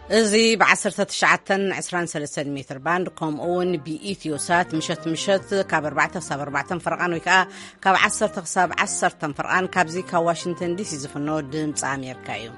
እዚ ب1923 متر باند كم اون بإيثيوسات مشت كاب 4 كساب 4 فرقان ويكا كاب 10 كساب 10 فرقان كابزي كا واشنطن دي سي زفنو دمص امريكا يو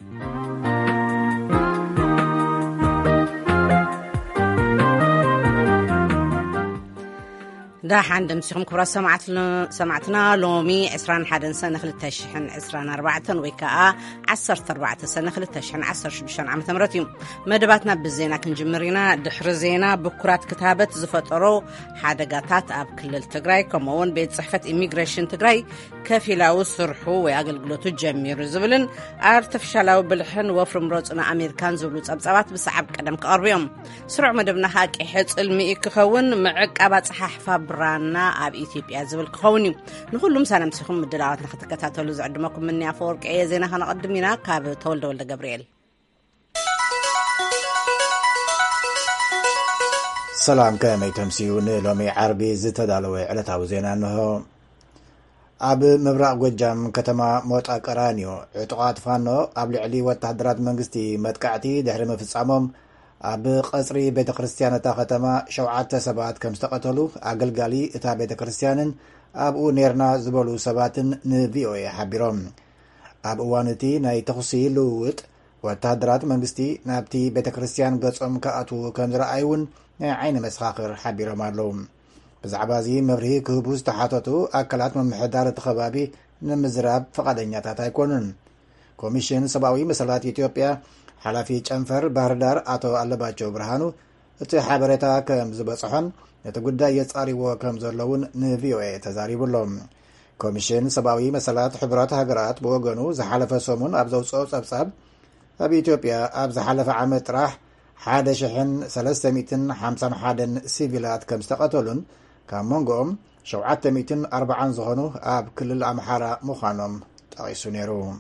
دا حندم سيخم كبرا سمعتنا لومي 21 سنة 2024 ويكا 14 سنة 2016 عام تمرتيم مدباتنا بالزينة كنجمرينا دحر زينة بكرات كتابة زفترو حادقاتات اب كلل تقراي كمون بيت صحفة إميغريشن تقراي كفيلاو سرحو وياقلقلوتو جميرو زبلن ارتفشالاو بلحن وفرم روزنا أمريكان زبلوت أبصابات بسعب قدم كأربيوم سرع مدبنا هاك إحيط المئي كخون معك أبات صحاح برانا اب إثيوبيا زبل كوني نقولهم سلام سيخم مدلاوات نختكتاتلو زعدمكم مني افورك اي زينا هنقدمينا كاب تولد ولد جبريل سلام كامي تمسيون لومي عربي زتدالوي علتاو زينا انه اب مبرق وجام كتما موت اقرانيو عطقات فانو اب لعلي وتحضرات منغستي متقعتي دحر مفصامم اب قصري بيت كريستيانه ختما شوعات سبات كم استقتلوا اغلغالي اتا بيت كريستيانن ابو نيرنا زبلو سباتن نفيو حبيروم اب وانتي ناي تخصيل لوط وتحضرات منغستي نابتي بيت كريستيان غصم كاتو كم رايون عين مسخاخر حبيروم اللوم بزعبازي مبرهي كبوز تحاتتو اكلات ممحدار تخبابي نمزراب فقدنياتا تايكونن كوميشن سباوي مسلات اثيوبيا حلافي چنفر باردار اتو علباچو برهانو اتي حبرتا كم زبصحن نتغدا يصاريو كم زلون نفيو تزاريبلوم كوميشن سباوي مسلات حبرات هاجرات بوغنو زحلف سومون ابزو صوصاب ابي اثيوبيا ابز حلف عمت راح 1351 سيفيلات كم استقتلون كمونغوم 740 زهنو اب كل الامحاره مخانم تايسونيرو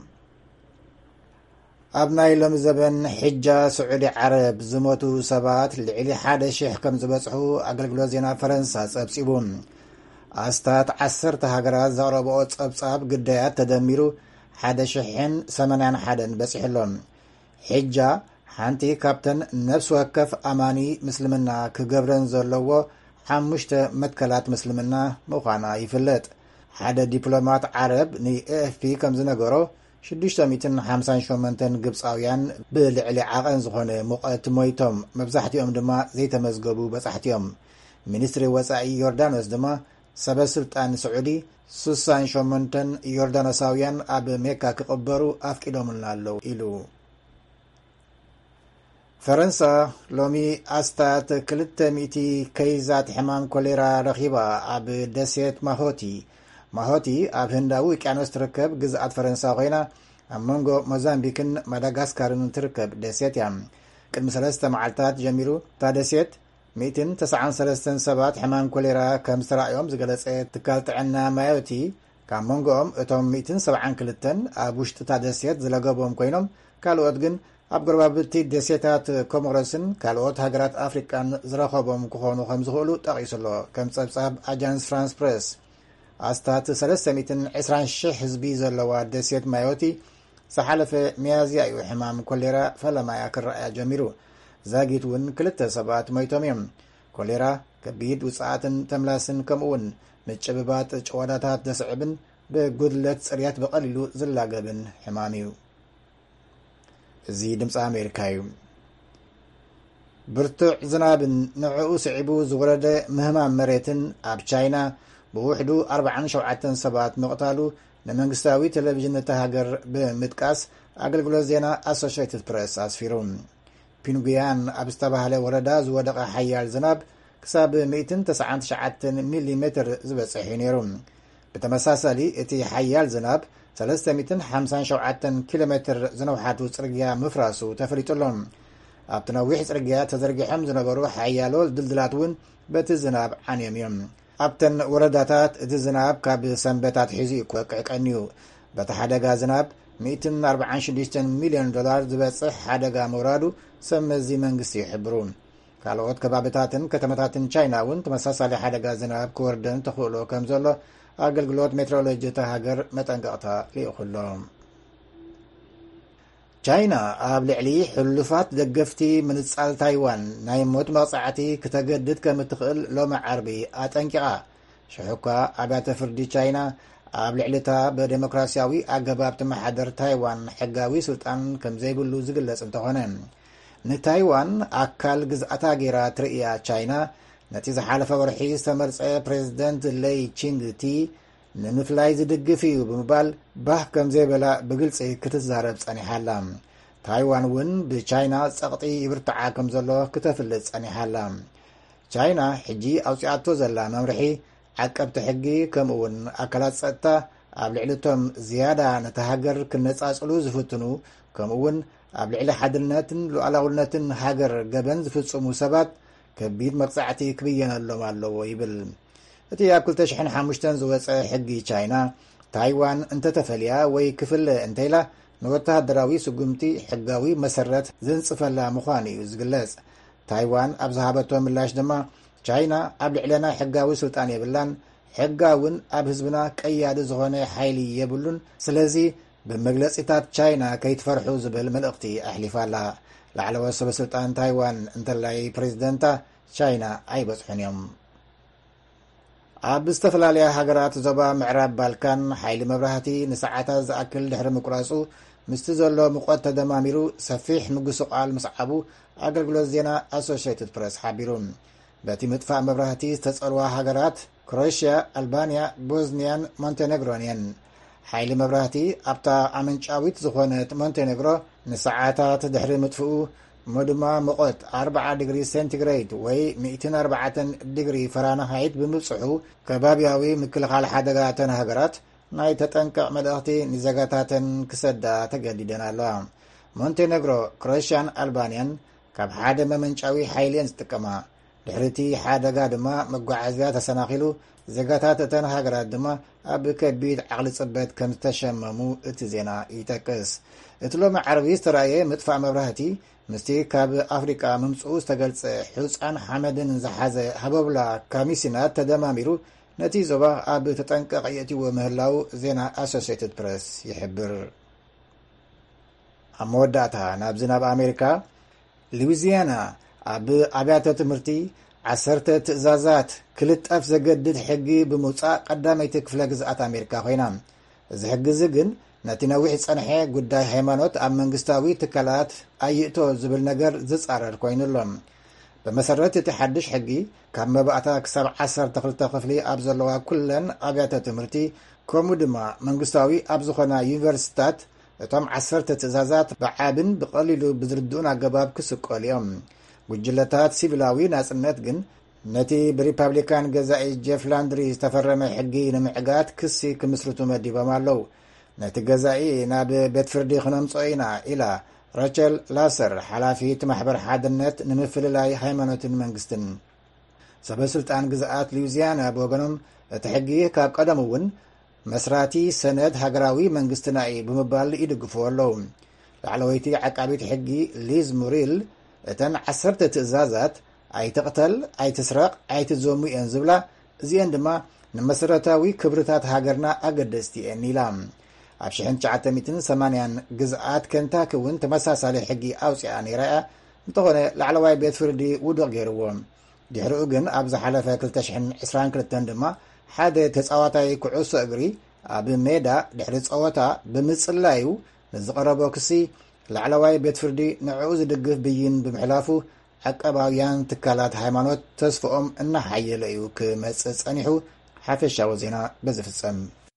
ابناي لم زبن حجة سعودي عرب زموتو سبات لعلي حدا شيخ كم زبصحو اقلقلو زينا فرنسا صبصيبون استات 10 هاجرات زغربو صبصاب قدايات تدميرو حدا شيخن 81 بصحلهم حجة حانتي كابتن نفس وكف اماني مسلمنا كغبرن زلوو حمشت متكلات مسلمنا مخانا يفلت حدا دبلومات عرب ني اف بي كم زنغرو 658 ግብጻውያን ብልዕሊ ዓቐን ዝኾነ ሙቐት ሞይቶም መብዛሕትኦም ድማ ዘይተመዝገቡ በጻሕትዮም ሚኒስትሪ ወጻኢ ዮርዳኖስ ድማ ሰበስልጣን ስዑዲ 68 ዮርዳኖሳውያን ኣብ ሜካ ክቕበሩ ኣፍቂዶምልና ኣለዉ ኢሉ ፈረንሳ ሎሚ ኣስታት 200 ከይዛት ሕማም ኮሌራ ረኺባ ኣብ ደሴት ማሆቲ ኣብ ህንዳዊ ውቅያኖስ ትርከብ ግዝኣት ፈረንሳ ኮይና ኣብ መንጎ ሞዛምቢክን ማዳጋስካርን ትርከብ ደሴት እያ ቅድሚ 3 መዓልታት ጀሚሩ እታ ደሴት 193 ሰባት ሕማም ኮሌራ ከም ዝተራእዮም ዝገለጸ ትካል ጥዕና ማዮቲ ካብ መንጎኦም እቶም 172 ኣብ ውሽጢ እታ ደሴት ዝለገቦም ኮይኖም ካልኦት ግን ኣብ ጎረባብቲ ደሴታት ኮሞሮስን ካልኦት ሃገራት ኣፍሪቃን ዝረኸቦም ክኾኑ ከም ዝኽእሉ ጠቒሱሎ ከም ጸብጻብ ኣጃንስ ፍራንስ ፕሬስ ኣስታት 320,000 ህዝቢ ዘለዋ ደሴት ማዮቲ ሰሓለፈ ሚያዝያ እዩ ሕማም ኮሌራ ፈለማያ ክረአያ ጀሚሩ ዛጊት እውን 2 ሰባት ሞይቶም እዮም ኮሌራ ከቢድ ውፅኣትን ተምላስን ከምኡውን ምጭብባጥ ጨዋዳታት ዘስዕብን ብጉድለት ጽርያት በቐሊሉ ዝላገብን ሕማም እዩ እዚ ድምፂ ኣሜሪካ እዩ ብርቱዕ ዝናብን ንዕኡ ስዒቡ ዝወረደ ምህማም መሬትን ኣብ ቻይና بوحدو 47 سبات مقتالو نمنغستاوي تلفزيون تهاجر بمتقاس اغلغلو زينا اسوشيتد بريس اسفيرون بينغيان ابستباهله وردا زودق حيال زناب كساب 199 ملم زبصح نيرون بتمساسلي اتي حيال زناب 357 كيلومتر زنوحاتو صرغيا مفراسو تفريطلون ابتنويح صرغيا تزرغيحم زنبرو حيالول دلدلاتون بتزناب عنيميم ابتن ورداتات الزناب كاب سنبتات حزي ققنيو بتحدغا زناب 146 مليون دولار زبصح حدغا مورادو سمزي منغسي يحبرون ካልኦት ከባቢታትን ከተማታትን ቻይናውን ተመሳሳሊ ሓደጋ ዝናብ ክወርድን ተኽእሎ ከም ዘሎ ኣገልግሎት ሜትሮሎጂ ተሃገር መጠንቀቕታ ይእኽሎም ቻይና ኣብ ልዕሊ ሕሉፋት ደገፍቲ ምንጻል ታይዋን ናይ ሞት መቕጻዕቲ ክተገድድ ከም እትኽእል ሎሚ ዓርቢ ኣጠንቂቓ። ሽሑካ ኣብያተ ፍርዲ ቻይና ኣብ ልዕሊታ ብዴሞክራሲያዊ ኣገባብ ትመሓደር ታይዋን ሕጋዊ ስልጣን ከም ዘይብሉ ዝግለጽ እንተኾነ ንታይዋን ኣካል ግዝኣታ ገይራ ትርእያ ቻይና ነቲ ዝሓለፈ ወርሒ ዝተመርጸ ፕሬዚደንት ሌይ ቺንግቲ ንምፍላይ ዝድግፍ እዩ ብምባል ባህ ከም ዘይበላ ብግልፂ ክትዛረብ ጸኒሓላ። ታይዋን እውን ብቻይና ጸቕጢ ይብርትዓ ከም ዘሎ ክተፍልጥ ጸኒሓላ። ቻይና ሕጂ ኣውፂኣቶ ዘላ መምርሒ ዓቀብቲ ሕጊ ከምኡ እውን ኣካላት ጸጥታ ኣብ ልዕሊቶም ዝያዳ ነቲ ሃገር ክነጻጽሉ ዝፍትኑ ከምኡ እውን ኣብ ልዕሊ ሓድነትን ሉዓላውነትን ሃገር ገበን ዝፍጽሙ ሰባት ከቢድ መቅጻዕቲ ክብየነሎም ኣለዎ ይብል። እቲ ኣብ 2005 ዝወፀ ሕጊ ቻይና ታይዋን እንተተፈልያ ወይ ክፍለ እንተኢላ ንወተሃደራዊ ስጉምቲ ሕጋዊ መሰረት ዘንጽፈላ ምዃኑ እዩ ዝግለጽ። ታይዋን ኣብ ዝሃበቶ ምላሽ ድማ ቻይና ኣብ ልዕለና ሕጋዊ ስልጣን የብላን፣ ሕጋውን ኣብ ህዝብና ቀያዲ ዝኾነ ሓይሊ የብሉን፣ ስለዚ ብመግለፂታት ቻይና ከይትፈርሑ ዝብል መልእኽቲ ኣሕሊፋላ። ላዕለዎት ሰበስልጣን ታይዋን እንተላይ ፕሬዚደንታ ቻይና ኣይበጽሑን እዮም። ኣብ ዝተፈላለያ ሃገራት ዞባ ምዕራብ ባልካን ሓይሊ መብራህቲ ንሰዓታት ዝኣክል ድሕሪ ምቁራፁ ምስቲ ዘሎ ሙቐት ተደማሚሩ ሰፊሕ ምጉስቓል ምስዓቡ ኣገልግሎት ዜና ኣሶሽትድ ፕረስ ሓቢሩ። በቲ ምጥፋእ መብራህቲ ዝተጸልዋ ሃገራት ክሮኤሽያ፣ ኣልባንያ፣ ቦዝኒያን ሞንቴኔግሮን እየን። ሓይሊ መብራህቲ ኣብታ ኣመንጫዊት ዝኾነት ሞንቴኔግሮ ንሰዓታት ድሕሪ ምጥፍኡ እሞ ድማ ሙቐት 40 ዲግሪ ሴንቲግሬድ ወይ 104 ዲግሪ ፈራንሃይት ብምብጽሑ ከባብያዊ ምክልኻል ሓደጋተን ሃገራት ናይ ተጠንቀቕ መልእኽቲ ንዜጋታተን ክሰዳ ተገዲደን ኣለዋ። ሞንቴኔግሮ፣ ክሮኤሽያን ኣልባንያን ካብ ሓደ መመንጫዊ ሓይሊ እየን ዝጥቀማ። ድሕርቲ ሓደጋ ድማ መጓዓዝያ ተሰናኺሉ ዜጋታት እተን ሃገራት ድማ ኣብ ከቢድ ዓቕሊ ጽበት ከም ዝተሸመሙ እቲ ዜና ይጠቅስ። እቲ ሎሚ ዓርቢ ዝተረኣየ ምጥፋእ መብራህቲ ምስቲ ካብ ኣፍሪቃ ምምጽኡ ዝተገልጸ ሕውፃን ሓመድን ዝሓዘ ሃበብላ ካሚሲናት ተደማሚሩ ነቲ ዞባ ኣብ ተጠንቀቕ የእትዎ ምህላው ዜና ኣሶሽትድ ፕረስ ይሕብር። ኣብ መወዳእታ ናብ ዝናብ ኣሜሪካ ሉዊዚያና ኣብ ኣብያተ ትምህርቲ 10 ትእዛዛት ክልጠፍ ዘገድድ ሕጊ ብምውፃእ ቀዳመይቲ ክፍለ ግዝኣት ኣሜሪካ ኮይና፣ እዚ ሕጊ እዚ ግን ነቲ ነዊሕ ፀንሐ ጉዳይ ሃይማኖት ኣብ መንግስታዊ ትካላት ኣይእቶ ዝብል ነገር ዝጻረር ኮይኑሎም። ብመሰረት እቲ ሓድሽ ሕጊ ካብ መባእታ ክሳብ 12 ክፍሊ ኣብ ዘለዋ ኩለን ኣብያተ ትምህርቲ ከምኡ ድማ መንግስታዊ ኣብ ዝኾና ዩኒቨርሲታት እቶም 10 ትእዛዛት ብዓብን ብቐሊሉ ብዝርድኡን ኣገባብ ክስቀሉ እዮም። ጉጅለታት ሲቪላዊ ናጽነት ግን ነቲ ብሪፐብሊካን ገዛኢ ጄፍ ላንድሪ ዝተፈረመ ሕጊ ንምዕጋት ክሲ ክምስርቱ መዲቦም ኣለው። ነቲ ገዛኢ ናብ ቤት ፍርዲ ክነምጾ ኢና ኢላ ራቸል ላሰር ሓላፊት ማሕበር ሓድነት ንምፍልላይ ሃይማኖትን መንግስትን። ሰበስልጣን ግዝኣት ሉዊዚያና ብወገኖም እቲ ሕጊ ካብ ቀደም እውን መስራቲ ሰነድ ሃገራዊ መንግስትና እዩ ብምባል ይድግፍዎ ኣለው። ላዕለወይቲ ዓቃቢት ሕጊ ሊዝ ሙሪል እተን 10 ትእዛዛት ኣይትቕተል፣ ኣይትስረቕ፣ ኣይትዘሙ እየን ዝብላ እዚአን ድማ ንመሰረታዊ ክብርታት ሃገርና ኣገደስቲ እየን ኢላ። ኣብ 1980 ግዝኣት ከንታኪ እውን ተመሳሳሊ ሕጊ ኣውፅኣ ነይራ እያ። እንተኾነ ላዕለዋይ ቤት ፍርዲ ውድቕ ገይርዎ። ድሕሪኡ ግን ኣብ ዝሓለፈ 2022 ድማ ሓደ ተፃዋታይ ኩዕሶ እግሪ ኣብ ሜዳ ድሕሪ ፀወታ ብምጽላዩ ንዝቐረቦ ክሲ ላዕለዋይ ቤት ፍርዲ ንዕኡ ዝድግፍ ብይን ብምሕላፉ ዓቀባውያን ትካላት ሃይማኖት ተስፍኦም እናሓየለ እዩ ክመጽእ ጸኒሑ። ሓፈሻዊ ዜና በዝፍጸም።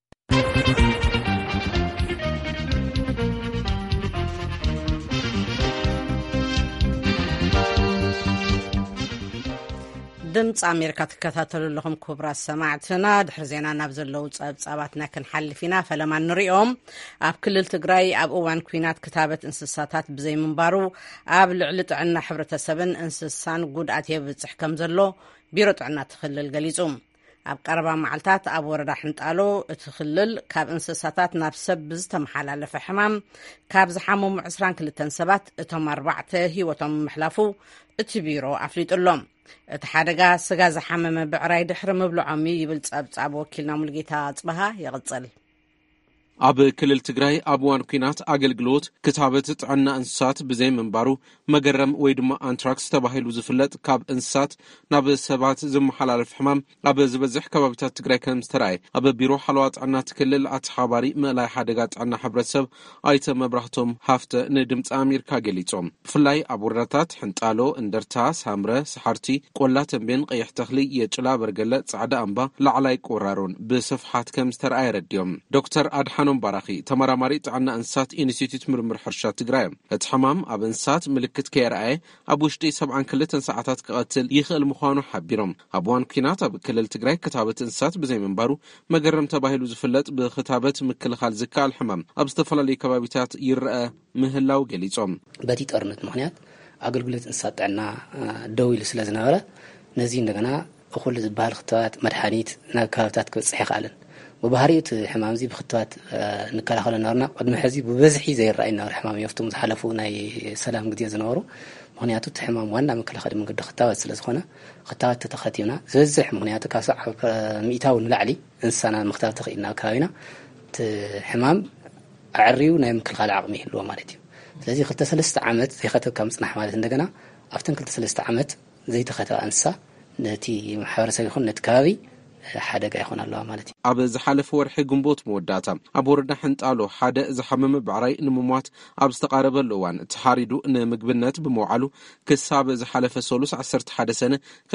ድምፂ ኣሜሪካ ትከታተሉ ኣለኹም ክቡራት ሰማዕትና። ድሕሪ ዜና ናብ ዘለው ፀብጻባትና ክንሓልፍ ኢና። ፈለማ ንሪኦም ኣብ ክልል ትግራይ ኣብ እዋን ኩናት ክታበት እንስሳታት ብዘይምንባሩ ኣብ ልዕሊ ጥዕና ሕብረተሰብን እንስሳን ጉድኣት የብፅሕ ከም ዘሎ ቢሮ ጥዕና ትክልል ገሊጹ። ኣብ ቀረባ መዓልታት ኣብ ወረዳ ሕንጣሎ እቲ ክልል ካብ እንስሳታት ናብ ሰብ ብዝተመሓላለፈ ሕማም ካብ ዝሓመሙ 22 ሰባት እቶም 4 ሂወቶም ምሕላፉ እቲ ቢሮ ኣፍሊጡሎም። እቲ ሓደጋ ስጋ ዝሓመመ ብዕራይ ድሕሪ ምብልዖም ይብል ፀብጻብ ወኪልና ሙልጌታ ጽበሃ ይቕጽል። ኣብ ክልል ትግራይ ኣብ እዋን ኩናት ኣገልግሎት ክታበት ጥዕና እንስሳት ብዘይ ምንባሩ መገረም ወይ ድማ አንትራክስ ተባሂሉ ዝፍለጥ ካብ እንስሳት ናብ ሰባት ዝመሓላለፍ ሕማም ኣብ ዝበዝሕ ከባቢታት ትግራይ ከም ዝተረኣየ ኣብ ቢሮ ሓለዋ ጥዕና ክልል ኣተሓባሪ ምእላይ ሓደጋ ጥዕና ሕብረተሰብ ኣይተ መብራህቶም ሃፍተ ንድምፂ ኣሜሪካ ገሊጾም ብፍላይ ኣብ ወረዳታት ሕንጣሎ እንደርታ ሳምረ ሰሓርቲ ቆላ ተንቤን ቀይሕ ተኽሊ የጭላ በርገለ ጻዕዳ ኣምባ ላዕላይ ቆራሮን ብስፍሓት ከም ዝተረኣየ ረድዮም ዶክተር ኣድሓኖም ባራኺ ተመራማሪ ጥዕና እንስሳት ኢንስቲትዩት ምርምር ሕርሻ ትግራይ እቲ ሕማም ኣብ እንስሳት ምልክት ከየርአየ ኣብ ውሽጢ 72 ሰዓታት ክቐትል ይኽእል ምዃኑ ሓቢሮም ኣብ እዋን ኩናት ኣብ ክልል ትግራይ ክታበት እንስሳት ብዘይ ምንባሩ መገረም ተባሂሉ ዝፍለጥ ብክታበት ምክልኻል ዝከኣል ሕማም ኣብ ዝተፈላለዩ ከባቢታት ይርአ ምህላው ገሊጾም በቲ ጦርነት ምክንያት ኣገልግሎት እንስሳት ጥዕና ደው ኢሉ ስለ ዝነበረ ነዚ እንደገና እኹል ዝበሃል ክትባት መድሓኒት ናብ ከባቢታት ክበፅሕ ይኽኣልን وبهاريت حمام زي بخطوات نكلاخل نارنا قد محزي ببزحي زي الرأي نار حمام يفتم زحلفونا سلام قد يزنورو مغنياتو تحمام وانا مكلاخل من قد خطوات سلسخونا خطوات تتخطيونا زوزح مغنياتو كاسع مئتاو نلعلي إنسانا مختار تخيلنا كاوينا حمام أعريو نايم مكلاخل عقمي اللو مالتي لذي خلت سلست عمت زي خطو كامصنح مالت اندقنا أفتن خلت سلست عمت زي تخطو أنسا نتي محاورة سيخون نتكاوي حدا يكون الله مالتي ኣብ ዝሓለፈ ወርሒ ግንቦት መወዳእታ ኣብ ወረዳ ሕንጣሎ ሓደ ዝሓመመ ብዕራይ ንምሟት ኣብ ዝተቃረበሉ እዋን ተሓሪዱ ንምግብነት ብምውዓሉ ክሳብ ዝሓለፈ ሰሉስ 11 ሰነ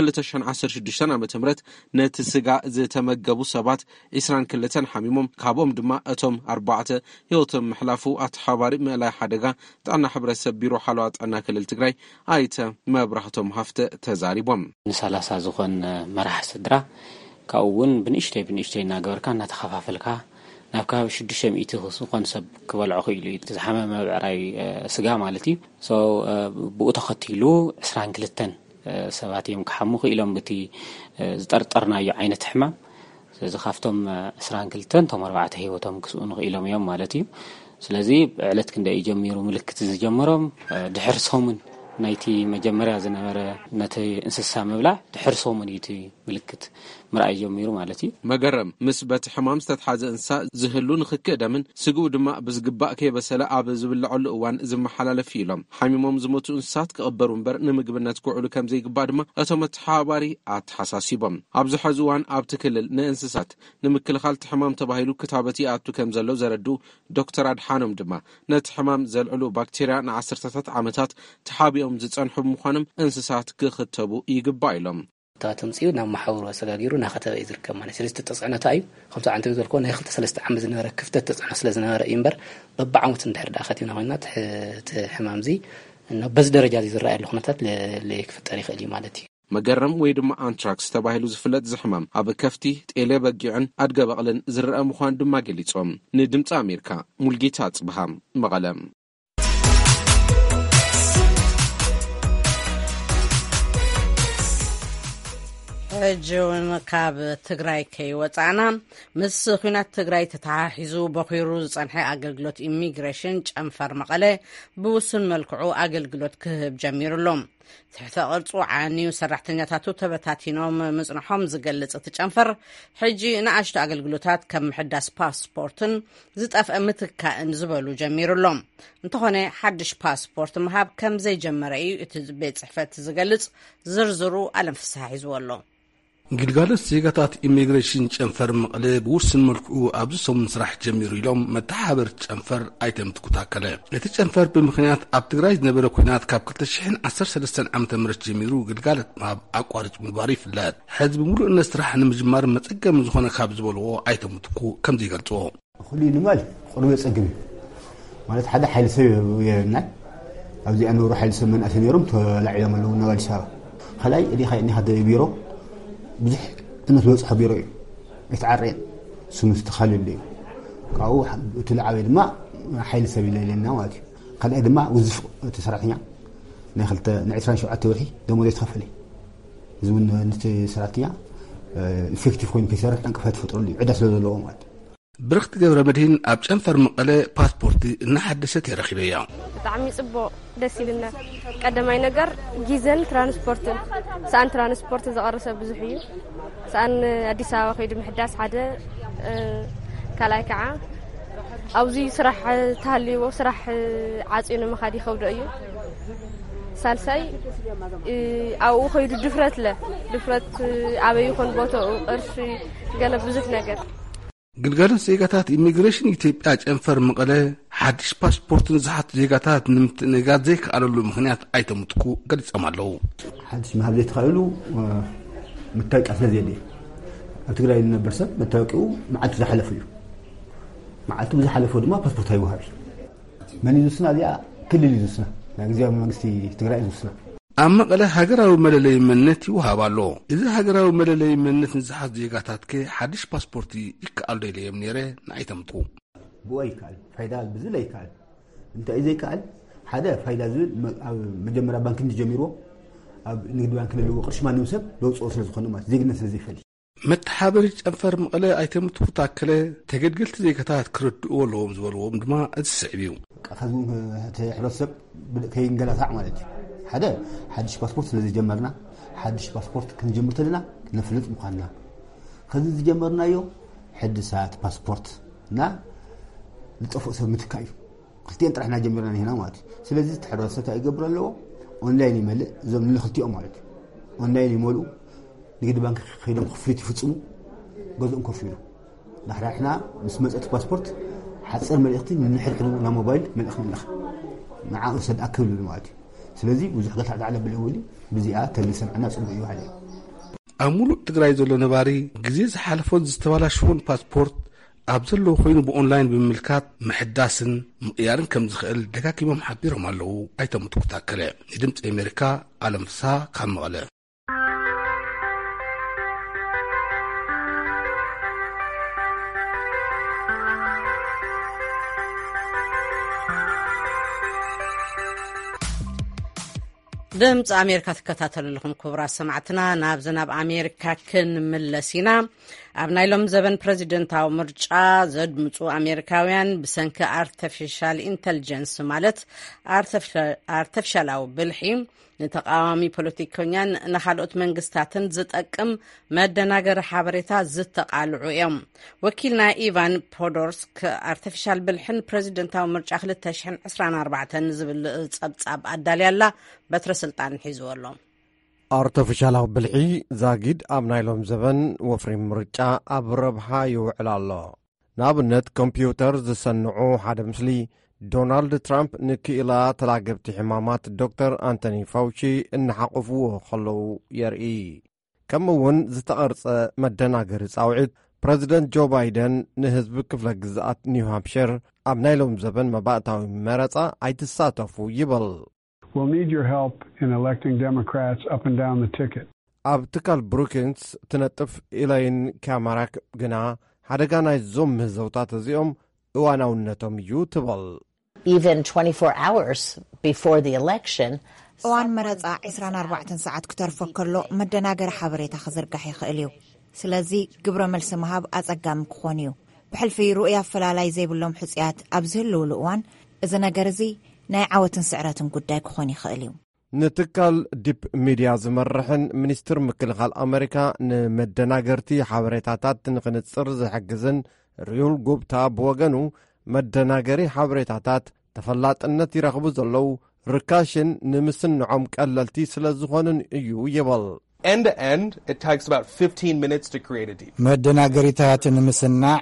2016 ዓመተ ምህረት ነቲ ስጋ ዝተመገቡ ሰባት 22 ሓሚሞም ካብኦም ድማ እቶም 4 ህይወቶም ምሕላፉ ኣተሓባሪ ምእላይ ሓደጋ ጥዕና ሕብረተሰብ ቢሮ ሓለዋ ጥዕና ክልል ትግራይ ኣይተ መብራህቶም ሃፍተ ተዛሪቦም ንሳላሳ ዝኾን መራሕ ስድራ كأون بنشتي ناقوركا نتخفافلكا نابكا 600 خصوصا سب كبلعو خيلو تزحمم بعراي سغا مالتي سو بو تخطيلو 22 سباتيم كحمو خيلهم بتي زطرطرنايو عينت حمام زخافتهم 22 توم 4 هيوتهم كسون خيلهم يوم مالتي ስለዚህ ዕለት ክንደ ይጀምሩ ምልክት ዝጀምሮም ድሕርሶም ናይቲ መጀመሪያ ዝነበረ ነቲ እንስሳ መብላዕ ድሕርሶም ይቲ ምልክት ምርኣይ ጀሚሩ ማለት እዩ መገረም ምስበት ሕማም ዝተሓዘ እንስሳ ዝህሉ ንኽክእ ደምን ስግኡ ድማ ብዝግባእ ከይበሰለ ኣብ ዝብልዐሉ እዋን ዝመሓላለፍ ኢሎም ሓሚሞም ዝሞቱ እንስሳት ክቕበሩ እምበር ንምግብነት ክውዕሉ ከም ዘይግባእ ድማ እቶም ተሓባሪ ኣተሓሳሲቦም ኣብዚ ሕዚ እዋን ኣብቲ ክልል ንእንስሳት ንምክልኻል ሕማም ተባሂሉ ክታበት ይኣቱ ከም ዘሎ ዘረድኡ ዶክተር ኣድሓኖም ድማ ነቲ ሕማም ዘልዕሉ ባክቴርያ ንዓሰርተታት ዓመታት ተሓቢኦም ዝጸንሑ ምዃኖም እንስሳት ክኽተቡ ይግባእ ኢሎም تاتمصيو نام محاور وسغاغيرو ناخته يذكر ማለት ስለዚህ ተጽዕነታ እዩ ከምታ አንተ ዝልኮ ናይ 2-3 ዓመት ዝነበረ ክፍተት ተጽዕኖ ስለ ዝነበረ እምበር በባዓሙት እንድሕር ዳኸቲና ኮይና ሕማምዚ እና በዝ ደረጃ ዝረኣይ ያለ ኩነታት ለክፍጠር ይኽእል ማለት እዩ መገረም ወይ ድማ አንትራክስ ተባሂሉ ዝፍለጥ ዝሕማም ኣብ ከፍቲ ጤለ በጊዕን ኣድገ በቕልን ዝረአ ምዃን ድማ ገሊጾም ንድምፂ ኣሜሪካ ሙልጌታ ጽብሃም መቐለም ጆን ካብ ትግራይ ከይወፃና ምስ ኩናት ትግራይ ተታሒዙ በኺሩ ዝጸንሐ ኣገልግሎት ኢሚግሬሽን ጨንፈር መቐለ ብውሱን መልክዑ ኣገልግሎት ክህብ ጀሚሩሎም ትሕተ ቅርጹ ዓንዩ ሰራሕተኛታቱ ተበታቲኖም ምጽንሖም ዝገልጽ ትጨንፈር ሕጂ ንኣሽቱ ኣገልግሎታት ከም ምሕዳስ ፓስፖርትን ዝጠፍአ ምትካእን ዝበሉ ጀሚሩሎም እንተኾነ ሓድሽ ፓስፖርት ምሃብ ከም ዘይጀመረ እዩ እቲ ቤት ጽሕፈት ዝገልጽ ዝርዝሩ ኣለም ፍስሓ ሒዝዎ ኣሎ ግልጋሎት ዜጋታት ኢሚግሬሽን ጨንፈር መቐለ ብውስን መልክዑ ኣብዚ ሰሙን ስራሕ ጀሚሩ ኢሎም መተሓባበር ጨንፈር ኣይተምትኩታከለ እቲ ጨንፈር ብምኽንያት ኣብ ትግራይ ዝነበረ ኩናት ካብ 2013 ዓመተ ምህረት ጀሚሩ ግልጋሎት ማብ ኣቋርጭ ምግባር ይፍለጥ ሕዚ ብምሉእነት ስራሕ ንምጅማር መጸገም ዝኾነ ካብ ዝበልዎ ኣይተምትኩ ከም ዘይገልጽዎ ኩሉ ንማል ቁርበ ጸግም ማለት ሓደ ሓይሊ ሰብ የና ኣብዚ ኣነሩ ሓይሊ ሰብ መን ኣተነሮም ተላዒሎም ኣለዉ ነባዲሳ خلاي اللي خايني هذا بيرو بزح تنسوس حبيرو يتعرين سمس تخلل لي قاو تلعب ما حيل سبيل لنا واتي قال هذا ما وظف تسرعتني نخلت نعسران شو عتوحي دمو يتخفلي زمن نت سرعتني افكتيف كوين كسر انقفات فطروا لي عدس لو مات برخت جبر مدين اب ጨንፈር መቀለ ፓስፖርት እናሐደሰት ይረኺበያ በጣም ይጽቦ ደስ ይልና ቀደማይ ነገር ጊዜን ትራንስፖርትን ሳን ትራንስፖርት ዘቀረሰ ብዙሕ እዩ ሳን አዲስ አበባ ከይድ ምሕዳስ ሓደ ካላይ ከዓ أوزي سرح تهلي وسرح عاصين مخادي خود أيه سالساي أو خير دفرت له دفرت أبي يكون بوتو قرش قال بزك نجار ግልጋሎት ዜጋታት ኢሚግሬሽን ኢትዮጵያ ጨንፈር መቀለ ሓድሽ ፓስፖርትን ዝሓት ዜጋታት ንምትንጋት ዘይከኣለሉ ምክንያት ኣይተምትኩ ገሊፆም ኣለዉ ሓድሽ መሃብ ዘይተኻለሉ መታወቂያ ስለዘየለ ኣብ ትግራይ ዝነበር ሰብ መታወቂኡ መዓልቱ ዝሓለፈ እዩ መዓልቱ ዝሓለፈ ድማ ፓስፖርት ኣይወሃብ መን እዩ ዝውስና እዚኣ ክልል እዩ ዝውስና ናይ ግዚያዊ መንግስቲ ትግራይ እዩ ዝውስና ኣብ መቐለ ሃገራዊ መለለይ መንነት ይወሃብ ኣሎ እዚ ሃገራዊ መለለይ መንነት ንዝሓት ዜጋታት ከ ሓድሽ ፓስፖርት ይከኣል ዶ ኢለዮም ነይረ ንኣይተምትኩ ብኡ ኣይከኣል ፋይዳ ብዝል ኣይከኣል እንታይ እዩ ዘይከኣል ሓደ ፋይዳ ዝብል ኣብ መጀመርያ ባንኪ እንተጀሚርዎ ኣብ ንግዲ ባንኪ ለለዎ ቅርሺ ማንም ሰብ ደውፅኦ ስለ ዝኾነ ማለት ዜግነት ስለዘይፈሊ መተሓበሪ ጨንፈር መቐለ ኣይተምትኩ ታከለ ተገድገልቲ ዜጋታት ክረድእዎ ኣለዎም ዝበልዎም ድማ እቲ ስዕብ እዩ ካዚ እቲ ሕብረተሰብ ከይንገላታዕ ማለት እዩ ሓደ ሓድሽ ፓስፖርት ስለዚ ጀመርና ሓድሽ ፓስፖርት ክንጀምር ተለና ነፍልጥ ምዃንና ከዚ ዝጀመርናዮ ሕድሳት ፓስፖርት እና ዝጠፍእ ሰብ ምትካእ እዩ ክልቲአን ጥራሕና ጀሚርና ኒህና ማለት እዩ ስለዚ እቲ ሕብረተሰብ ይገብር ኣለዎ ኦንላይን ይመልእ እዞም ንክልቲኦም ማለት እዩ ኦንላይን ይመልኡ ንግዲ ባንክ ከይዶም ክፍሊት ይፍፅሙ ገዝኦም ኮፍ ኢሉ ንሕና ምስ መፀት ፓስፖርት ሓፂር መልእኽቲ ንሕድሕዱ ና ሞባይል መልእኽቲ ንልኽ ንዓኡ ሰድ ኣክብል ማለት እዩ ስለዚ ብዙሕ ገታዕ ዳዕለ ብልውሊ ብዚኣ ተልሰምዕና ጽቡቕ እዩ ሃለ ኣብ ሙሉእ ትግራይ ዘሎ ነባሪ ግዜ ዝሓለፎን ዝተባላሽፎን ፓስፖርት ኣብ ዘለዎ ኮይኑ ብኦንላይን ብምልካት ምሕዳስን ምቕያርን ከም ዝኽእል ደጋጊሞም ሓቢሮም ኣለዉ ኣይተምትኩ ታከለ ንድምፂ ኣሜሪካ ኣለም ፍስሓ ካብ መቐለ ድምፂ ኣሜሪካ ትከታተሉ ኣለኹም ክቡራት ሰማዕትና ናብዚ ናብ ኣሜሪካ ክንምለስ ኢና ኣብ ናይ ሎም ዘበን ፕረዚደንታዊ ምርጫ ዘድምፁ ኣሜሪካውያን ብሰንኪ ኣርቲፊሻል ኢንተልጀንስ ማለት ኣርቲፊሻላዊ ብልሒ ንተቃዋሚ ፖለቲከኛን ንካልኦት መንግስታትን ዝጠቅም መደናገሪ ሓበሬታ ዝተቃልዑ እዮም ወኪልና ኢቫን ፖዶርስክ ኣርቲፊሻል ብልሕን ፕረዚደንታዊ ምርጫ 2024 ዝብል ፀብጻብ ኣዳልያላ በትረ ስልጣን ሒዝዎ ኣሎ ኣርቲፊሻላዊ ብልሒ ዛጊድ ኣብ ናይሎም ዘበን ወፍሪ ምርጫ ኣብ ረብሓ ይውዕል ኣሎ ንኣብነት ኮምፒውተር ዝሰንዑ ሓደ ምስሊ ዶናልድ ትራምፕ ንክኢላ ተላገብቲ ሕማማት ዶክተር አንቶኒ ፋውቺ እናሓቆፍዎ ከለዉ የርኢ ከምኡውን ዝተቐርጸ መደናገሪ ጻውዒት ፕረዚደንት ጆ ባይደን ንህዝቢ ክፍለ ግዝኣት ኒው ሃምፕሸር ኣብ ናይሎም ዘበን መባእታዊ መረጻ ኣይትሳተፉ ይብል We'll need your help in electing Democrats up and down the ticket. ኣብ ትካል ብሩኪንስ ትነጥፍ ኢላይን ካማራክ ግና ሓደጋ ናይ ዞም ምህዘውታት እዚኦም እዋናውነቶም እዩ ትብል Even 24 hours before the election, እዋን መረጻ 24 ሰዓት ክተርፎ ከሎ መደናገሪ ሓበሬታ ክዝርጋሕ ይኽእል እዩ ስለዚ ግብረ መልሲ መሃብ ኣጸጋሚ ክኾን እዩ ብሕልፊ ሩእያ ኣፈላላይ ዘይብሎም ሕፅያት ኣብ ዝህልውሉ እዋን እዚ ነገር እዚ ናይ ዓወትን ስዕረትን ጉዳይ ክኾን ይኽእል እዩ ንትካል ዲፕ ሚድያ ዝመርሕን ሚኒስትር ምክልኻል ኣሜሪካ ንመደናገርቲ ሓበሬታታት ንኽንጽር ዝሕግዝን ሪዩል ጉብታ ብወገኑ መደናገሪ ሓበሬታታት ተፈላጥነት ይረኽቡ ዘለዉ ርካሽን ንምስንዖም ቀለልቲ ስለ ዝኾኑን እዩ ይብል End to end, it takes about 15 minutes to create a deep. መደናገሪታት ንምስናዕ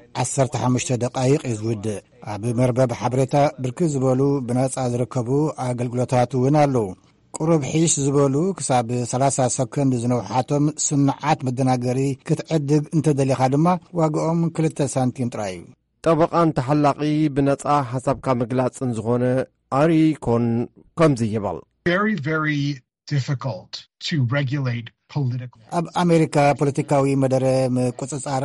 15 ደቃይቕ ይዝውድእ ኣብ መርበብ ሓበሬታ ብርክት ዝበሉ ብነጻ ዝርከቡ ኣገልግሎታት እውን ኣለዉ ቁሩብ ሒሽ ዝበሉ ክሳብ 30 ሰከንድ ዝነውሓቶም ስንዓት መደናገሪ ክትዕድግ እንተደሊኻ ድማ ዋግኦም 2 ሳንቲም ጥራይ እዩ ጠበቃን ተሓላቂ ብነጻ ሓሳብካ ምግላጽን ዝኾነ ኣሪ ኮን ከምዚ ይብል Very, very difficult to regulate political. ኣብ ኣሜሪካ ፖለቲካዊ መደረ ምቁጽጻር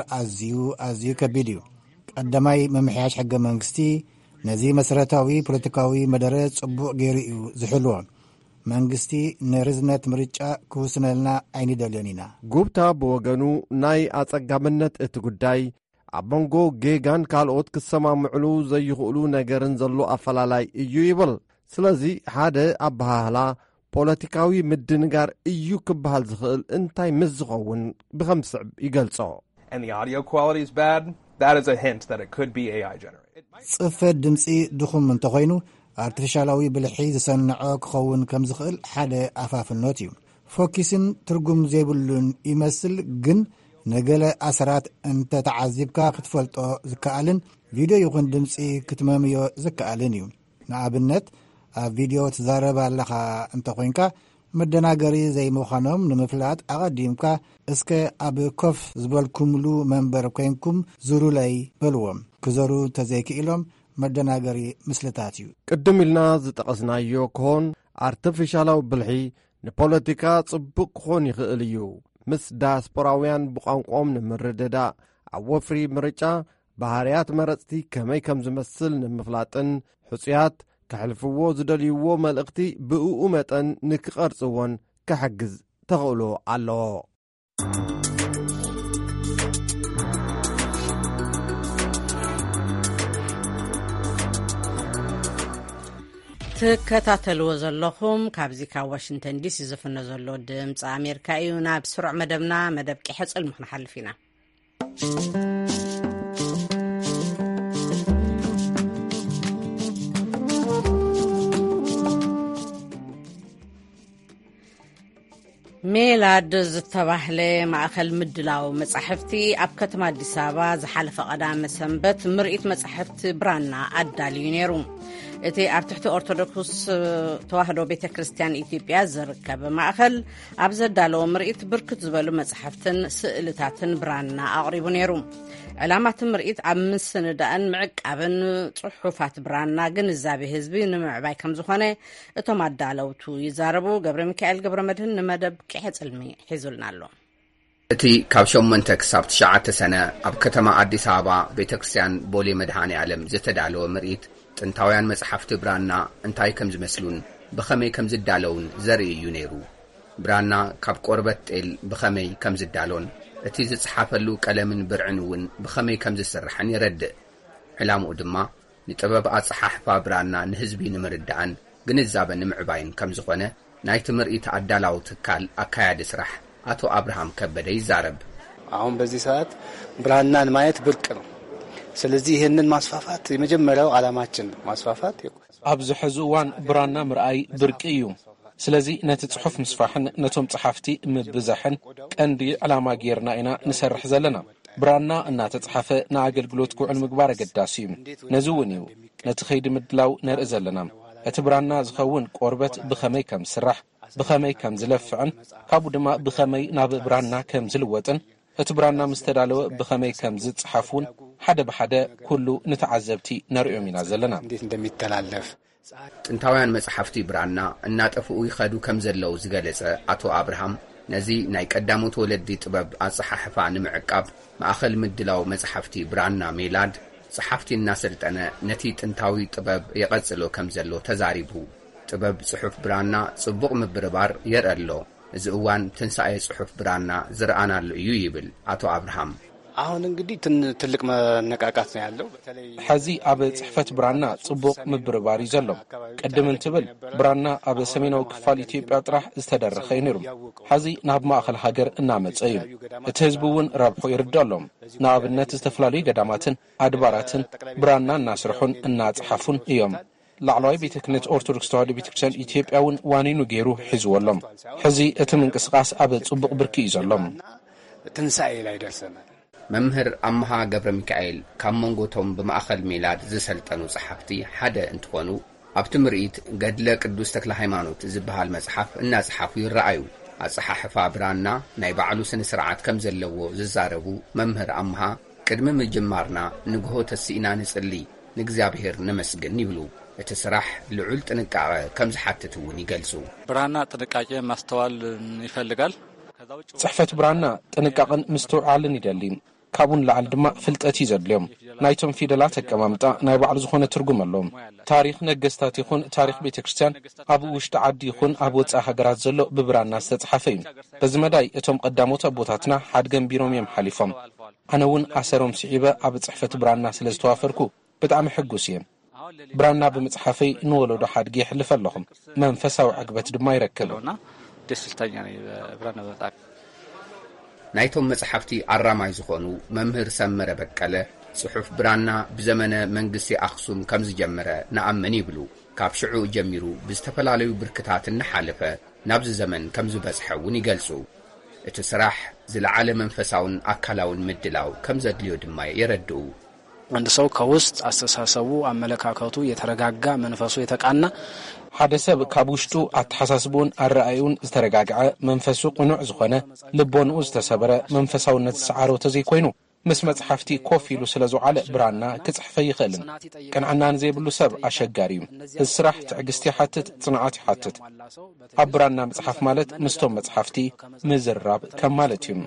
ኣዝዩ ከቢድ እዩ ቀዳማይ መምሕያሽ ሕገ መንግስቲ ነዚ መሰረታዊ ፖለቲካዊ መደረ ጽቡቕ ገይሩ እዩ ዝሕልዎ መንግስቲ ንርዝነት ምርጫ ክውስነልና ኣይንደልዮን ኢና ጉብታ ብወገኑ ናይ ኣጸጋምነት እቲ ጉዳይ ኣብ መንጎ ጌጋን ካልኦት ክሰማምዕሉ ዘይኽእሉ ነገርን ዘሎ ኣፈላላይ እዩ ይብል ስለዚ ሓደ ኣባህላ ፖለቲካዊ ምድንጋር እዩ ክበሃል ዝኽእል እንታይ ምስ ዝኸውን ብኸምስዕብ ይገልጾ And the audio quality is bad. that is a hint that it could be AI generated. ጽፈት ድምፂ ድኹም እንተኾይኑ ኣርቲፊሻላዊ ብልሒ ዝሰንዖ ክኸውን ከም ዝኽእል ሓደ ኣፋፍኖት እዩ። ፎኪስን ትርጉም ዘይብሉን ይመስል ግን ነገለ ኣሰራት እንተተዓዚብካ ክትፈልጦ ዝከኣልን ቪድዮ ይኹን ድምፂ ክትመምዮ ዝከኣልን እዩ። ንኣብነት ኣብ ቪድዮ ትዛረብ ኣለኻ እንተኾይንካ መደናገሪ ዘይምዃኖም ንምፍላጥ ኣቐዲምካ እስከ ኣብ ኮፍ ዝበልኩምሉ መንበር ኮይንኩም ዙሩለይ በልዎም ክዘሩ ተዘይክኢሎም መደናገሪ ምስልታት እዩ። ቅድም ኢልና ዝጠቐስናዮ ክኾን ኣርቲፊሻላዊ ብልሒ ንፖለቲካ ጽቡቕ ክኾን ይኽእል እዩ። ምስ ዳያስፖራውያን ብቋንቋም ንምርድዳእ ኣብ ወፍሪ ምርጫ ባህርያት መረፅቲ ከመይ ከም ዝመስል ንምፍላጥን ሕፁያት ከሕልፍዎ ዝደልይዎ መልእኽቲ ብእኡ መጠን ንክቐርጽዎን ክሕግዝ ተኽእሎ ኣለዎ። ትከታተልዎ ዘለኹም ካብዚ ካብ ዋሽንተን ዲሲ ዝፍነ ዘሎ ድምፂ ኣሜሪካ እዩ። ናብ ስሩዕ መደብና መደብ ቂሕፅል ምክንሓልፍ ኢና። ሜላድ ዝተባህለ ማእኸል ምድላው መጻሕፍቲ ኣብ ከተማ ኣዲስ ኣበባ ዝሓለፈ ቀዳመ ሰንበት ምርኢት መጻሕፍቲ ብራና ኣዳልዩ ነይሩ። እቲ ኣብ ትሕቲ ኦርቶዶክስ ተዋህዶ ቤተ ክርስቲያን ኢትዮጵያ ዝርከብ ማእኸል ኣብ ዘዳለዎ ምርኢት ብርክት ዝበሉ መጻሕፍትን ስእልታትን ብራና ኣቕሪቡ ነይሩ። ዕላማት ምርኢት ኣብ ምስንዳእን ምዕቃብን ጽሑፋት ብራና ግንዛቤ ህዝቢ ንምዕባይ ከም ዝኾነ እቶም ኣዳለውቱ ይዛረቡ። ገብረ ሚካኤል ገብረ መድህን ንመደብ ቂሐ ጽልሚ ሒዙልና ኣሎ። እቲ ካብ 8 ክሳብ 9 ሰነ ኣብ ከተማ ኣዲስ ኣበባ ቤተ ክርስቲያን ቦሌ መድኃኔ ዓለም ዝተዳለወ ምርኢት ጥንታውያን መጽሕፍቲ ብራና እንታይ ከም ዝመስሉን ብኸመይ ከም ዝዳለውን ዘርኢ እዩ ነይሩ። ብራና ካብ ቆርበት ጤል ብኸመይ ከም ዝዳሎን እቲ ዝጽሓፈሉ ቀለምን ብርዕን እውን ብኸመይ ከም ዝስርሕን ይረድእ። ዕላምኡ ድማ ንጥበብ ኣጸሓሕፋ ብራና ንህዝቢ ንምርዳእን ግንዛበ ንምዕባይን ከም ዝኾነ ናይቲ ምርኢት ኣዳላው ትካል ኣካያዲ ስራሕ አቶ አብርሃም ከበደ ይዛረብ። አሁን በዚህ ሰዓት ብራናን ማየት ብርቅ ነው። ስለዚህ ይሄንን ማስፋፋት የመጀመሪያው ዓላማችን ማስፋፋት ኣብዚ ሕዚ እዋን ብራና ምርኣይ ብርቂ እዩ። ስለዚህ ነቲ ጽሑፍ ምስፋሕን ነቶም ጸሓፍቲ ምብዛሕን ቀንዲ ዕላማ ጌርና ኢና ንሰርሕ ዘለና። ብራና እናተጻሓፈ ንኣገልግሎት ክውዕል ምግባር ኣገዳሲ እዩ። ነዚ እውን እዩ ነቲ ኸይዲ ምድላው ነርኢ ዘለና። እቲ ብራና ዝኸውን ቆርበት ብኸመይ ከም ስራሕ ብኸመይ ከም ዝለፍዕን ካብኡ ድማ ብኸመይ ናብ ብራና ከም ዝልወጥን እቲ ብራና ምስተዳለወ ብኸመይ ከም ዝጽሓፉን ሓደ ብሓደ ኩሉ ንተዓዘብቲ ነርእዮም ኢና ዘለና። እንዴት እንደሚተላለፍ ጥንታውያን መጽሐፍቲ ብራና እናጠፍኡ ይኸዱ ከም ዘለው ዝገለጸ አቶ አብርሃም ነዚ ናይ ቀዳሞት ወለዲ ጥበብ ኣጸሓሕፋ ንምዕቃብ ማእኸል ምድላው መጽሐፍቲ ብራና ሜላድ ጸሓፍቲ እናሰልጠነ ነቲ ጥንታዊ ጥበብ የቐጽሎ ከም ዘሎ ተዛሪቡ ጥበብ ጽሑፍ ብራና ጽቡቕ ምብርባር የርአሎ እዚ እዋን ትንሳኤ ጽሑፍ ብራና ዝረአናሉ እዩ ይብል አቶ አብርሃም። አሁን እንግዲህ ትልቅ መነቃቃት ነው ያለው። ሕዚ ኣብ ጽሕፈት ብራና ጽቡቕ ምብርባር እዩ ዘሎ። ቀደም እንትብል ብራና ኣብ ሰሜናዊ ክፋል ኢትዮጵያ ጥራሕ ዝተደረኸ ነይሩ። ሕዚ ናብ ማእኸል ሃገር እናመጸ እዩ። እቲ ህዝቢ እውን ረብሑ ይርዳሎም። ንኣብነት ዝተፈላለዩ ገዳማትን ኣድባራትን ብራና እናስርሑን እናጽሓፉን እዮም። ላዕለዋይ ቤተ ክህነት ኦርቶዶክስ ተዋህዶ ቤተ ክርስቲያን ኢትዮጵያ እውን ዋኒኑ ገይሩ ሒዝዎሎም። ሕዚ እቲ ምንቅስቓስ ኣብ ጽቡቕ ብርኪ እዩ ዘሎም። ትንሳኤ ላይ ደርሰናል። መምህር ኣምሃ ገብረ ሚካኤል ካብ መንጎቶም ብማእኸል ሜላድ ዝሰልጠኑ ጸሓፍቲ ሓደ እንትኾኑ ኣብቲ ምርኢት ገድለ ቅዱስ ተክለ ሃይማኖት ዝበሃል መጽሓፍ እናጽሓፉ ይረአዩ። ኣጸሓሕፋ ብራና ናይ ባዕሉ ስነ ስርዓት ከም ዘለዎ ዝዛረቡ መምህር ኣምሃ ቅድሚ ምጅማርና ንግሆ ተሲእና ንጽሊ ንእግዚአብሔር ነመስግን ይብሉ። እቲ ስራሕ ልዑል ጥንቃቄ ከም ዝሓትት እውን ይገልጹ። ብራና ጥንቃቄ ማስተዋል ይፈልጋል። ጽሕፈት ብራና ጥንቃቄን ምስትውዓልን ይደሊ። ካብኡን ላዕሊ ድማ ፍልጠት ይዘድልዮም። ናይቶም ፊደላት ኣቀማምጣ ናይ ባዕሉ ዝኾነ ትርጉም ኣለዎም። ታሪኽ ነገስታት ይኹን ታሪኽ ቤተ ክርስቲያን ኣብ ውሽጢ ዓዲ ይኹን ኣብ ወፃኢ ሃገራት ዘሎ ብብራና ዝተጻሕፈ እዩ። በዚ መዳይ እቶም ቀዳሞት ኣቦታትና ሓድገን ቢሮም እዮም ሓሊፎም። ኣነ እውን ኣሰሮም ስዒበ ኣብ ጽሕፈት ብራና ስለ ዝተዋፈርኩ ብጣዕሚ ሕጉስ እየ። ብራና ብምጽሓፈይ ንወለዶ ሓድጊ ይሕልፍ ኣለኹም። መንፈሳዊ ዕግበት ድማ ይረክብ። ደስልተኛ ነኝ ብራና በጣም ናይቶም መጽሐፍቲ ኣራማይ ዝኾኑ መምህር ሰመረ በቀለ ጽሑፍ ብራና ብዘመነ መንግስቲ ኣኽሱም ከም ዝጀመረ ንኣመን ይብሉ ካብ ሽዑ ጀሚሩ ብዝተፈላለዩ ብርክታት እናሓለፈ ናብዚ ዘመን ከም ዝበጽሐ እውን ይገልጹ እቲ ስራሕ ዝለዓለ መንፈሳውን ኣካላውን ምድላው ከም ዘድልዮ ድማ የረድኡ አንድ ሰው ከውስጥ አስተሳሰቡ አመለካከቱ የተረጋጋ መንፈሱ የተቃና ሓደ ሰብ ካብ ውሽጡ ኣተሓሳስቡን ኣረኣዩን ዝተረጋግዐ መንፈሱ ቁኑዕ ዝኾነ ልቦንኡ ዝተሰበረ መንፈሳውነት ዝሰዓረተ ዘይኮይኑ ምስ መጽሓፍቲ ኮፍ ኢሉ ስለ ዝውዓለ ብራና ክጽሕፈ ይኽእልን ቀንዓናን ዘይብሉ ሰብ ኣሸጋሪ እዩ እዚ ስራሕ ትዕግስቲ ይሓትት ጽንዓት ይሓትት ኣብ ብራና መጽሓፍ ማለት ምስቶም መጽሓፍቲ ምዝራብ ከም ማለት እዩ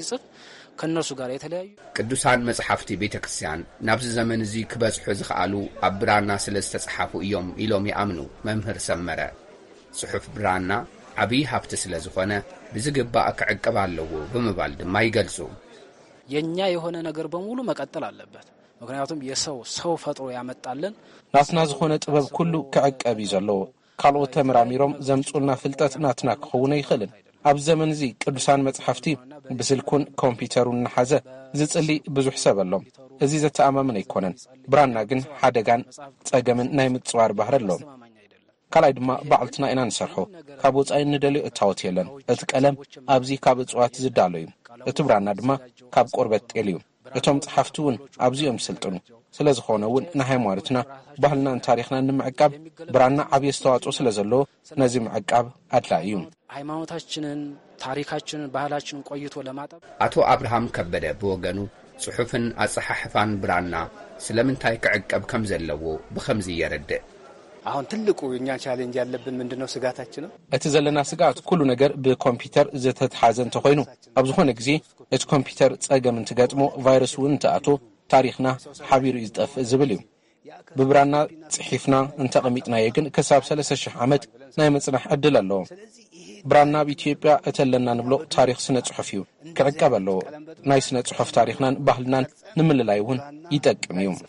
ከነሱ ጋር የተለያዩ ቅዱሳን መጽሐፍቲ ቤተክርስቲያን ናብዚ ዘመን እዚ ክበጽሑ ዝኽኣሉ ኣብ ብራና ስለ ዝተጻሕፉ እዮም ኢሎም ይኣምኑ መምህር ሰመረ ጽሑፍ ብራና ዓብይ ሃብቲ ስለ ዝኾነ ብዝግባእ ክዕቀብ ኣለዎ ብምባል ድማ ይገልጹ የኛ የሆነ ነገር በሙሉ መቀጠል አለበት ምክንያቱም ሰው ፈጥሮ ያመጣልን ናትና ዝኾነ ጥበብ ኩሉ ክዕቀብ ይዘለው ካልኦት ተመራሚሮም ዘምጹና ፍልጠት ናትና ክኸውን ይኽእልን ኣብ ዘመን እዚ ቅዱሳን መጽሐፍቲ ብስልኩን ኮምፒውተሩን ንሓዘ ዝጽሊ ብዙሕ ሰብ ኣሎም እዚ ዘተኣማምን ኣይኮነን ብራና ግን ሓደጋን ጸገምን ናይ ምጽዋር ባህር ኣሎም ካልኣይ ድማ ባዕልትና ኢና ንሰርሖ ካብ ወጻኢ ንደልዮ እታወት የለን እቲ ቀለም ኣብዚ ካብ እጽዋት ዝዳሎ እዩ እቲ ብራና ድማ ካብ ቆርበት ጤል እዩ እቶም መጽሓፍቲ እውን ኣብዚኦም ስልጥኑ ስለ ዝኾነ እውን ንሃይማኖትና ባህልናን ታሪኽናን ንምዕቃብ ብራና ዓብይ አስተዋጽኦ ስለ ዘለዎ ነዚ ምዕቃብ ኣድላይ እዩ ሃይማኖታችንን ታሪካችንን ባህላችንን ቆይቶ ለማጠብ አቶ አብርሃም ከበደ በወገኑ ጽሑፍን አጽሐሕፋን ብራና ስለምንታይ ክዕቀብ ከም ዘለዎ በኸምዚ ይረድእ አሁን ትልቁ የኛ ቻሌንጅ ያለብን ምንድነው ስጋታችን ነው እቲ ዘለና ስጋት ኩሉ ነገር በኮምፒውተር ዝተተሓዘን ተኾይኑ ኣብ ዝኾነ ግዜ እቲ ኮምፒውተር ጸገም እንትገጥሞ ቫይረስ እውን ተኣቶ ታሪኽና ሓቢሩ ይጠፍእ ዝብል እዩ ብብራና ጽሒፍና እንተቐሚጥናዮ ግን ከሳብ 3000 ዓመት ናይ መጽናሕ ዕድል ኣለዎ ብራና በኢትዮጵያ እተለና ንብሎ ታሪኽ ስነ ጽሑፍ እዩ ክዕቀብ ኣለዎ ናይ ስነ ጽሑፍ ታሪኽናን ባህልናን ንምልላይ እውን ይጠቅም እዩ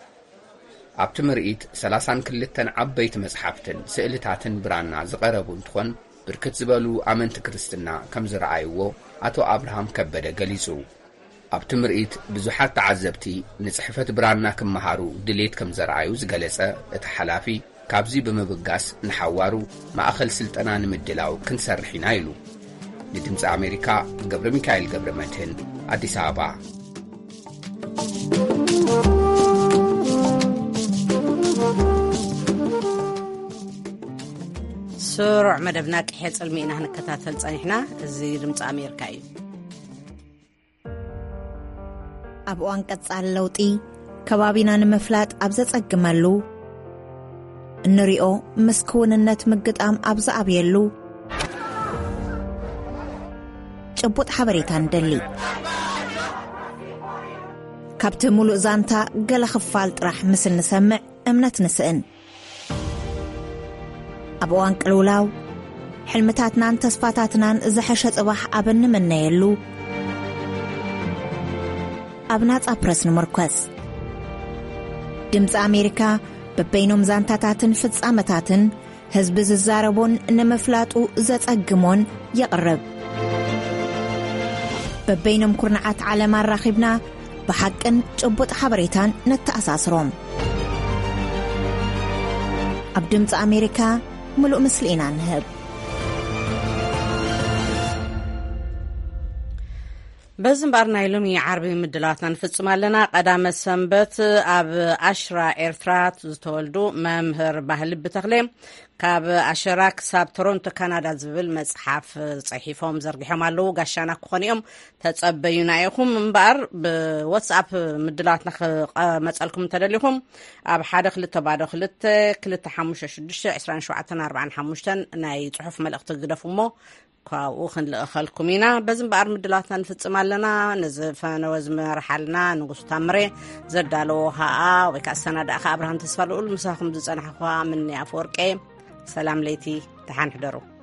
ኣብቲ ምርኢት 32 ዓበይቲ መጽሓፍትን ስእልታትን ብራና ዝቐረቡ እንትኾን ብርክት ዝበሉ ኣመንቲ ክርስትና ከም ዝረኣይዎ አቶ አብርሃም ከበደ ገሊጹ ኣብቲ ምርኢት ብዙሓት ተዓዘብቲ ንጽሕፈት ብራና ክመሃሩ ድሌት ከም ዘረኣዩ ዝገለጸ እቲ ሓላፊ ካብዚ ብምብጋስ ንሓዋሩ ማእኸል ስልጠና ንምድላው ክንሰርሕ ኢና ኢሉ ንድምፂ ኣሜሪካ ገብረ ሚካኤል ገብረ መድህን ኣዲስ አበባ ስሩዕ መደብና ቅሒ ጽልሚና ንከታተል ጸኒሕና እዚ ድምፂ ኣሜሪካ እዩ ኣብ እዋን ቀጻሊ ለውጢ ከባቢና ንምፍላጥ ኣብ ዘጸግመሉ እንሪኦ ምስክውንነት ምግጣም ኣብ ዝኣብየሉ ጭቡጥ ሓበሬታ ንደሊ ካብቲ ሙሉእ ዛንታ ገለ ክፋል ጥራሕ ምስ ንሰምዕ እምነት ንስእን ኣብ እዋን ቅልውላው ሕልምታትናን ተስፋታትናን ዝሐሸ ጽባሕ ኣብ እንምነየሉ ኣብ ናጻ ፕረስ ንምርኮስ ድምፂ ኣሜሪካ በበይኖም ዛንታታትን ፍጻመታትን ህዝቢ ዝዛረቦን ንምፍላጡ ዘጸግሞን የቕርብ በበይኖም ኩርናዓት ዓለም ኣራኺብና ብሓቅን ጭቡጥ ሓበሬታን ነተኣሳስሮም ኣብ ድምፂ ኣሜሪካ ምሉእ ምስሊ ኢና ንህብ በዝምባር ናይ ሎሚ ዓርቢ ምድላዋትና ንፍጽም ኣለና ቀዳመ ሰንበት ኣብ ኣሽራ ኤርትራ ዝተወልዱ መምህር ባህሊ ብተኽለ ካብ ኣሸራ ክሳብ ቶሮንቶ ካናዳ ዝብል መጽሓፍ ጽሒፎም ዘርጊሖም ኣለዉ ጋሻና ክኾኒኦም ተጸበዩና ኢኹም እምበር ብዋትስኣፕ ምድላዋትና መጸልኩም ተደሊኹም ኣብ 1222562745 ናይ ጽሑፍ መልእኽቲ ግደፉሞ ካብኡ ክንልእኸልኩም ኢና በዝምባር ምድላዋትና ንፍጽም ኣለና ንዝፈነወ ዝመርሓልና ንጉስ ታምሬ ዘዳለዎ ኸኣ ወይ ከዓ ሰናዳእኻ ኣብርሃን ተስፋ ልኡል ምሳኹም ዝጸናሕኳ ምንያፍ ወርቄ ሰላም ለይቲ ተሓንሕደሩ